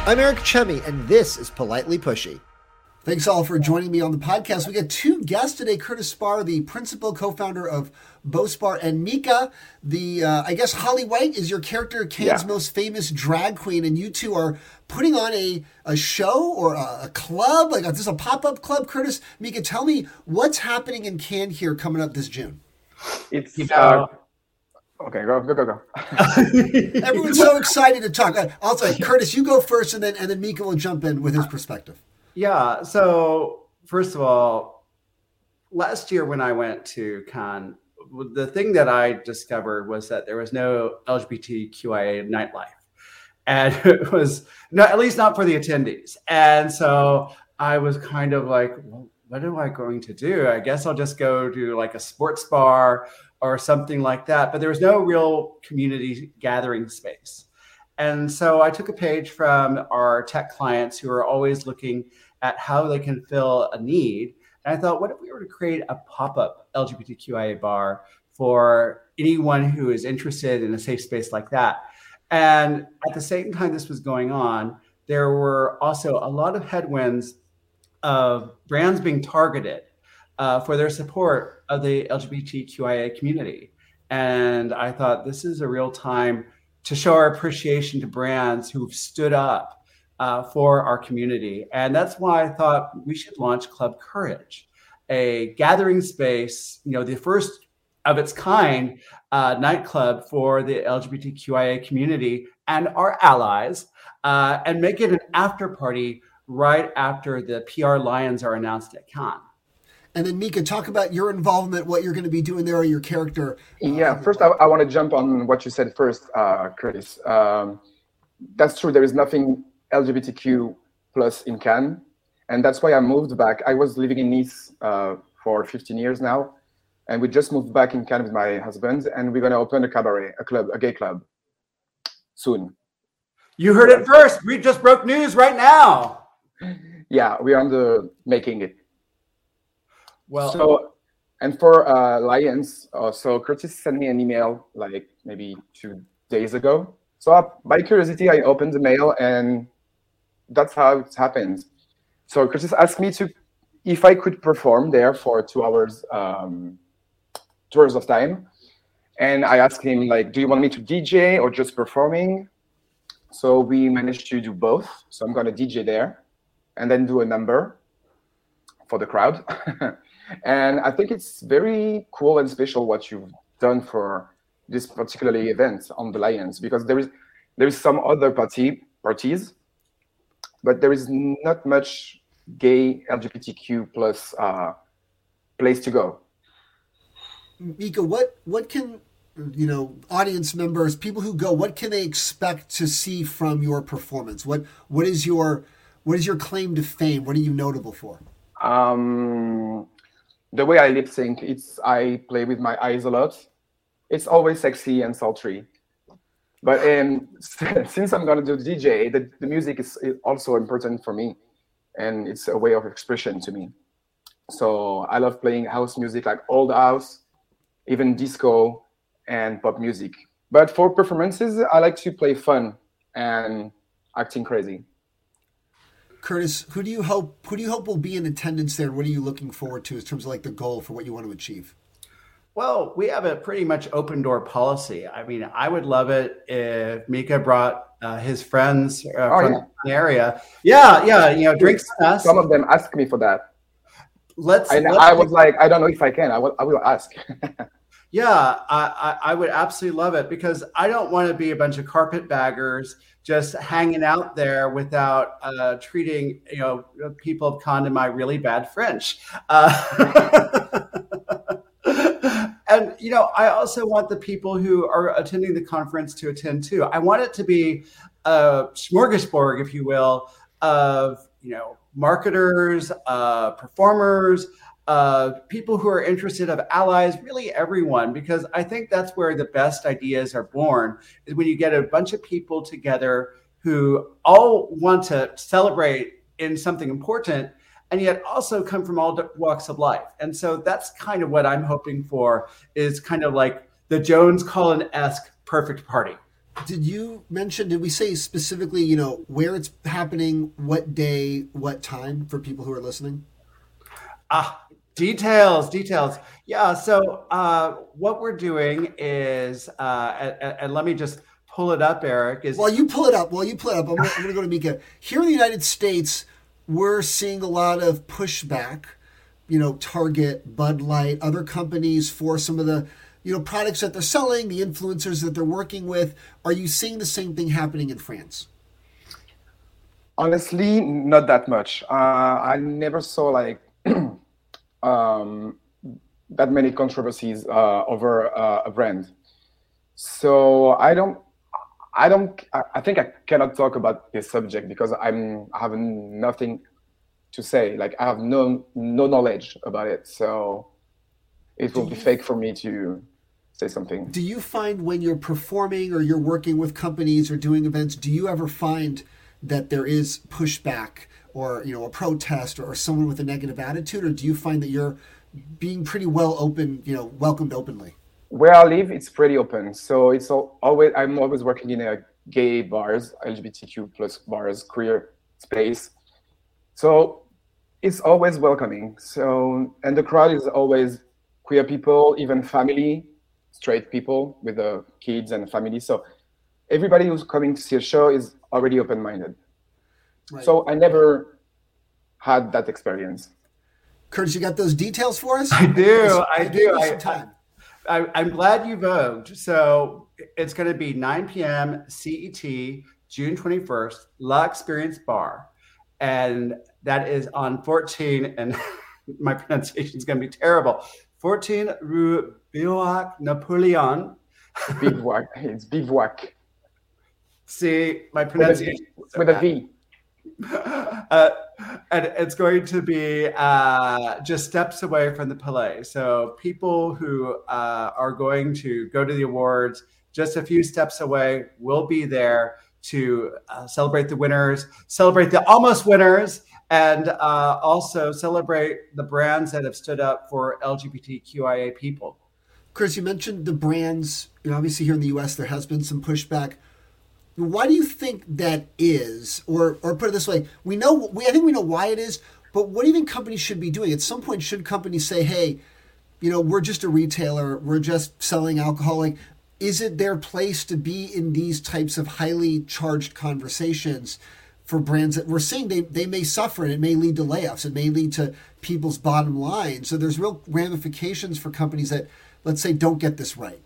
I'm Eric Chemi, and this is Politely Pushy. Thanks all for joining me on the podcast. We got two guests today, Curtis Spar, the principal co-founder of Beauspar, and Mika, I guess Holly White is your character, Cannes' most famous drag queen, and you two are putting on a show or a club, like is this a pop-up club, Curtis? Mika, tell me what's happening in Cannes here coming up this June. It's okay, go. Everyone's so excited to talk. Also, Curtis, you go first, and then Mika will jump in with his perspective. Yeah. So first of all, last year when I went to Cannes, the thing that I discovered was that there was no LGBTQIA nightlife, and it was at least not for the attendees. And so I was kind of like, well, what am I going to do? I guess I'll just go to like a sports bar or something like that. But there was no real community gathering space. And so I took a page from our tech clients who are always looking at how they can fill a need. And I thought, what if we were to create a pop-up LGBTQIA bar for anyone who is interested in a safe space like that? And at the same time this was going on, there were also a lot of headwinds of brands being targeted for their support of the LGBTQIA community. And I thought this is a real time to show our appreciation to brands who've stood up for our community. And that's why I thought we should launch Club Courage, a gathering space, the first of its kind nightclub for the LGBTQIA community and our allies, and make it an after party right after the PR Lions are announced at Cannes. And then Mika, talk about your involvement, what you're going to be doing there, or your character. First I want to jump on what you said first, Curtis. That's true. There is nothing LGBTQ plus in Cannes. And that's why I moved back. I was living in Nice for 15 years now. And we just moved back in Cannes with my husband. And we're going to open a cabaret, a gay club soon. You heard it first. We just broke news right now. Yeah, we're on the making it. Well, and for Lions, so Curtis sent me an email like maybe 2 days ago. So by curiosity, I opened the mail, and that's how it happened. So Curtis asked me if I could perform there for 2 hours, 2 hours of time. And I asked him, like, do you want me to DJ or just performing? So we managed to do both. So I'm going to DJ there and then do a number for the crowd. And I think it's very cool and special what you've done for this particular event on the Lions, because there is some other parties, but there is not much gay LGBTQ plus place to go. Mika, what can audience members, people who go, what can they expect to see from your performance? What is your claim to fame? What are you notable for? The way I lip sync, I play with my eyes a lot. It's always sexy and sultry. But since I'm going to do DJ, the music is also important for me. And it's a way of expression to me. So I love playing house music, like old house, even disco and pop music. But for performances, I like to play fun and acting crazy. Curtis, who do you hope will be in attendance there? What are you looking forward to in terms of like the goal for what you want to achieve? Well, we have a pretty much open door policy. I mean, I would love it if Mika brought his friends from the area. Yeah, drinks with us. Some of them ask me for that. I was like, I don't know if I can. I will ask. Yeah, I would absolutely love it, because I don't want to be a bunch of carpetbaggers just hanging out there without treating people of Condom really bad French. And I also want the people who are attending the conference to attend too. I want it to be a smorgasbord, if you will, of marketers, performers, people who are interested, of allies, really everyone, because I think that's where the best ideas are born, is when you get a bunch of people together who all want to celebrate in something important and yet also come from all walks of life. And so that's kind of what I'm hoping for, is kind of like the Jones Cullen-esque perfect party. Did we say specifically, where it's happening, what day, what time for people who are listening? Details. Yeah. So what we're doing is, and let me just pull it up, Eric. While you pull it up, I'm going to go to Mika. Here in the United States, we're seeing a lot of pushback. Target, Bud Light, other companies for some of the products that they're selling, the influencers that they're working with. Are you seeing the same thing happening in France? Honestly, not that much. I never saw like that many controversies over a brand. So I think I cannot talk about this subject because I have nothing to say. Like I have no knowledge about it. So it will be fake for me to say something. Do you find when you're performing or you're working with companies or doing events, do you ever find that there is pushback or a protest or someone with a negative attitude, or do you find that you're being pretty welcomed openly? Where I live, it's pretty open. So I'm always working in a gay bars, LGBTQ plus bars, queer space. So it's always welcoming. So, and the crowd is always queer people, even family, straight people with the kids and family. So everybody who's coming to see a show is already open-minded. Right. So I never had that experience. Curtis, you got those details for us? I do. I'm glad you voted. So it's going to be 9 p.m. CET, June 21st, La Experience Bar. And that is on 14, and my pronunciation is going to be terrible, 14 Rue Bivouac Napoleon. Bivouac. It's Bivouac. See, my pronunciation with a V. And it's going to be just steps away from the Palais. So people who are going to go to the awards just a few steps away will be there to celebrate the winners, celebrate the almost winners, and also celebrate the brands that have stood up for LGBTQIA people. Chris, you mentioned the brands. Obviously here in the U.S. there has been some pushback. Why do you think that is? Or put it this way, I think we know why it is, but what do you think companies should be doing? At some point, should companies say, hey, we're just a retailer, we're just selling alcohol? Like, is it their place to be in these types of highly charged conversations for brands that we're seeing they may suffer, and it may lead to layoffs, it may lead to people's bottom line. So there's real ramifications for companies that, let's say, don't get this right.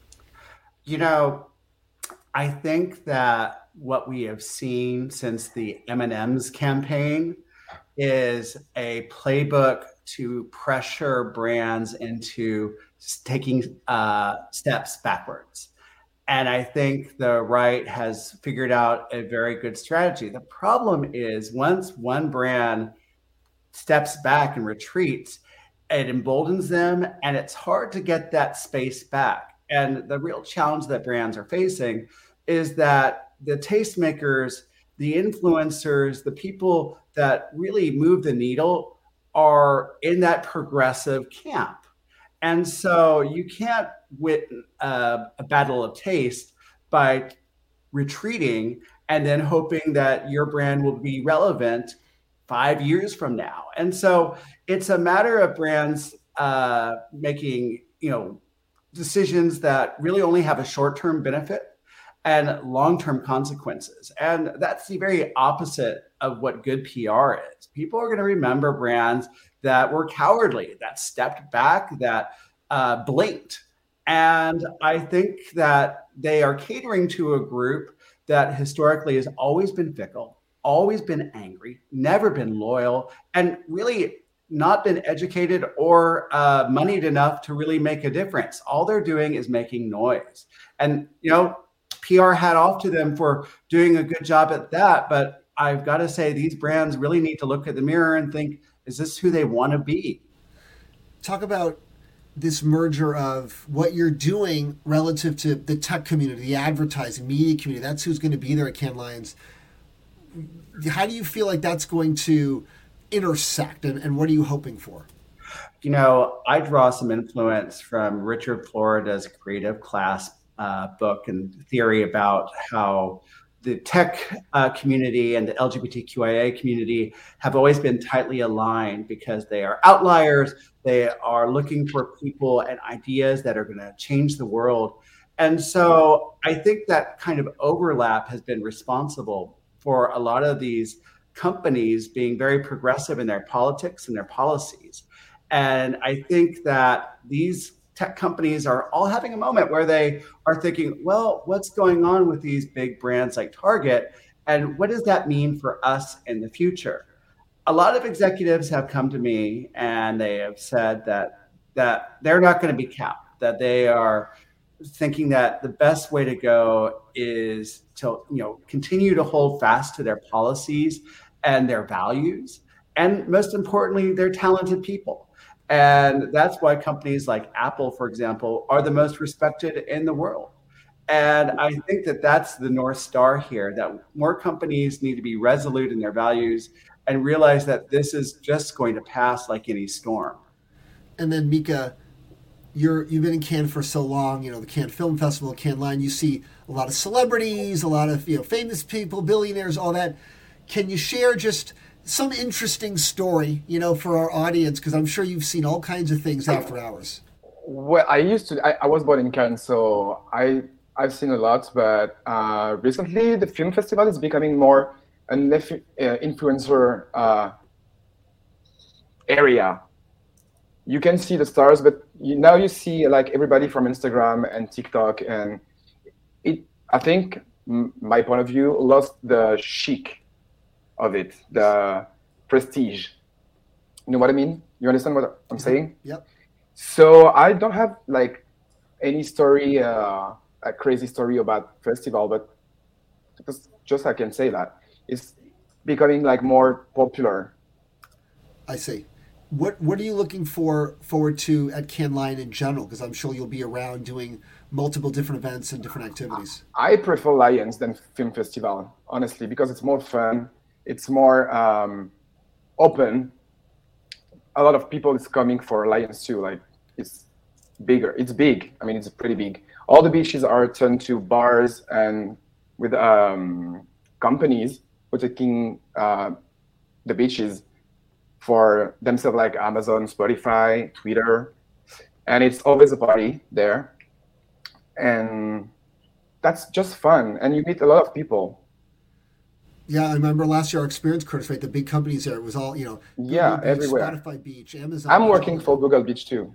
I think that what we have seen since the M&M's campaign is a playbook to pressure brands into taking steps backwards. And I think the right has figured out a very good strategy. The problem is once one brand steps back and retreats, it emboldens them, and it's hard to get that space back. And the real challenge that brands are facing is that the tastemakers, the influencers, the people that really move the needle are in that progressive camp. And so you can't win a battle of taste by retreating and then hoping that your brand will be relevant 5 years from now. And so it's a matter of brands making, decisions that really only have a short-term benefit and long-term consequences. And that's the very opposite of what good PR is. People are going to remember brands that were cowardly, that stepped back, that blinked. And I think that they are catering to a group that historically has always been fickle, always been angry, never been loyal, and really not been educated or moneyed enough to really make a difference. All they're doing is making noise. And, PR hat off to them for doing a good job at that. But I've got to say, these brands really need to look at the mirror and think, is this who they want to be? Talk about this merger of what you're doing relative to the tech community, the advertising, media community. That's who's going to be there at Cannes Lions. How do you feel like that's going to intersect, and what are you hoping for? I draw some influence from Richard Florida's creative class book and theory about how the tech community and the LGBTQIA community have always been tightly aligned because they are outliers. They are looking for people and ideas that are going to change the world. And so I think that kind of overlap has been responsible for a lot of these companies being very progressive in their politics and their policies. And I think that these tech companies are all having a moment where they are thinking, well, what's going on with these big brands like Target? And what does that mean for us in the future? A lot of executives have come to me and they have said that they're not going to be capped, that they are thinking that the best way to go is to continue to hold fast to their policies and their values. And most importantly, they're talented people. And that's why companies like Apple, for example, are the most respected in the world. And I think that that's the North Star here, that more companies need to be resolute in their values and realize that this is just going to pass like any storm. And then, Mika, you've been in Cannes for so long, the Cannes Film Festival, Cannes Lion, you see a lot of celebrities, a lot of famous people, billionaires, all that. Can you share just some interesting story, for our audience, because I'm sure you've seen all kinds of things after hours? Well, I was born in Cannes, so I've seen a lot, but recently the film festival is becoming more an influencer area. You can see the stars, but now you see like everybody from Instagram and TikTok, and I think my point of view lost the chic of it, the prestige. You know what I mean? You understand what I'm saying? Yep. So I don't have like any story, a crazy story about festival, but just I can say that it's becoming like more popular. I see. What are you looking forward to at Cannes Lion in general? Because I'm sure you'll be around doing multiple different events and different activities. I prefer Lions than film festival, honestly, because it's more fun. It's more open. A lot of people is coming for Lions too. Like it's bigger. It's big. I mean, it's pretty big. All the beaches are turned to bars and with companies who are taking the beaches for themselves, like Amazon, Spotify, Twitter, and it's always a party there. And that's just fun. And you meet a lot of people. Yeah, I remember last year our experience, Curtis, right? The big companies there, it was all, Yeah, Google Beach, everywhere. Spotify Beach, Amazon. I'm working for Google Beach too.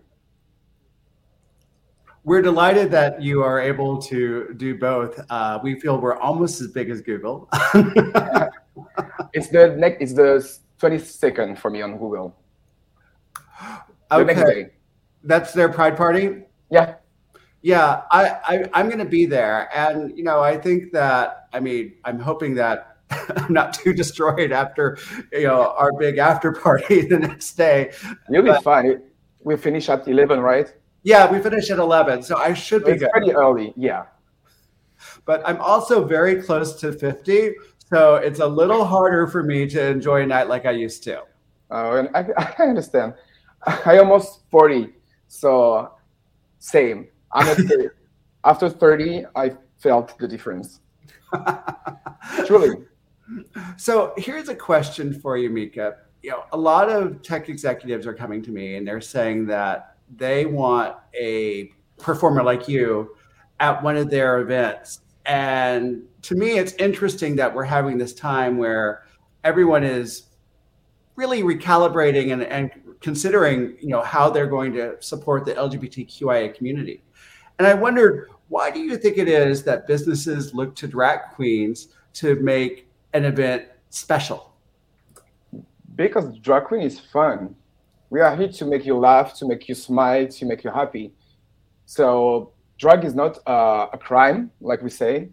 We're delighted that you are able to do both. We feel we're almost as big as Google. It's the 22nd for me on Google. The next day. That's their Pride Party? Yeah. Yeah, I'm going to be there. And, I think that, I'm hoping that I'm not too destroyed after, our big after party the next day. You'll be fine. We finish at 11, right? Yeah, we finish at 11, so I should be good. It's pretty early, yeah. But I'm also very close to 50, so it's a little harder for me to enjoy a night like I used to. Oh, and I understand. I almost 40, so same. I'm at 30. After 30, I felt the difference. Truly. So here's a question for you, Mika. A lot of tech executives are coming to me and they're saying that they want a performer like you at one of their events. And to me, it's interesting that we're having this time where everyone is really recalibrating and considering, how they're going to support the LGBTQIA community. And I wondered, why do you think it is that businesses look to drag queens to make an event special? Because drag queen is fun. We are here to make you laugh, to make you smile, to make you happy. So drag is not a crime, like we say.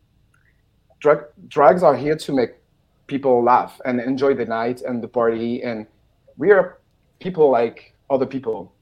Drags are here to make people laugh and enjoy the night and the party. And we are people like other people,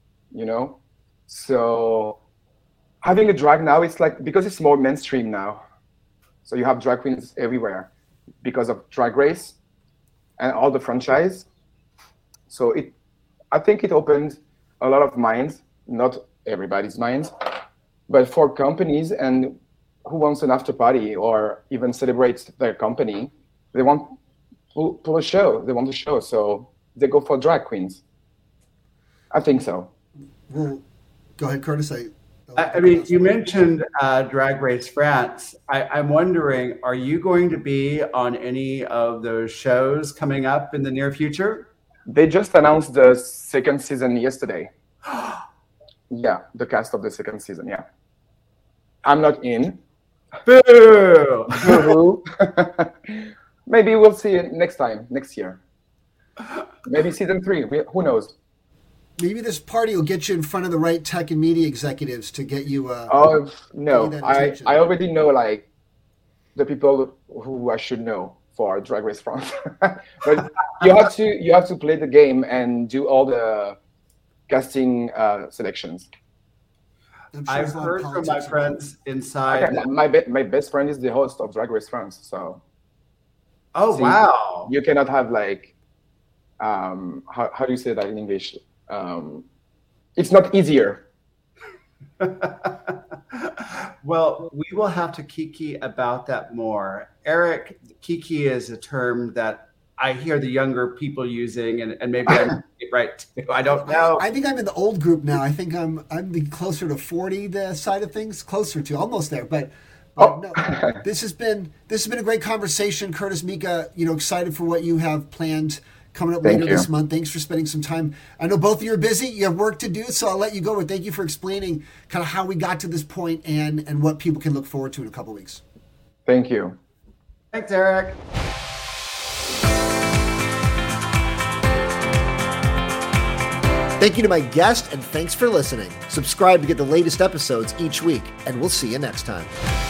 So having a drag now, it's like, because it's more mainstream now. So you have drag queens everywhere because of Drag Race and all the franchise. So I think it opened a lot of minds, not everybody's minds, But for companies and who wants an after party or even celebrates their company, they want pull a show. They want a show, so they go for drag queens. I think so. Well, go ahead, Curtis. I mean, you mentioned Drag Race France. I'm wondering, are you going to be on any of those shows coming up in the near future? They just announced the second season yesterday. Yeah, the cast of the second season, yeah. I'm not in. Boo! Boo-hoo. Maybe we'll see it next year. Maybe season 3, who knows? Maybe this party will get you in front of the right tech and media executives to get you. No, I already know like the people who I should know for Drag Race France. But you have to play the game and do all the casting selections. Sure I've heard from my friends inside. Okay, my best friend is the host of Drag Race France, so. Oh wow! You cannot have like, how do you say that in English? It's not easier. Well, we will have to kiki about that more. Eric, kiki is a term that I hear the younger people using, and maybe I'm right too. I don't know. I think I'm in the old group now. I think I'm the closer to 40 the side of things, closer to almost there. But no, this has been a great conversation, Curtis, Mika. Excited for what you have planned coming up later this month. Thanks for spending some time. I know both of you are busy. You have work to do, so I'll let you go. But thank you for explaining kind of how we got to this point and what people can look forward to in a couple of weeks. Thank you. Thanks, Eric. Thank you to my guest, and thanks for listening. Subscribe to get the latest episodes each week, and we'll see you next time.